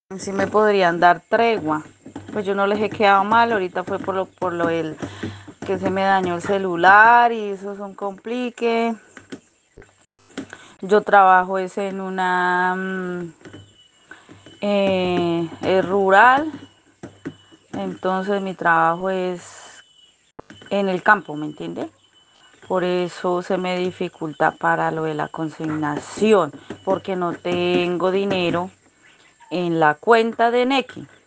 Si me podrían dar tregua. Pues yo no les he quedado mal, ahorita fue por lo del que se me dañó el celular y eso es un complique. Yo trabajo es en una rural, entonces mi trabajo es en el campo, ¿me entiende? Por eso se me dificulta para lo de la consignación, porque no tengo dinero en la cuenta de Nequi.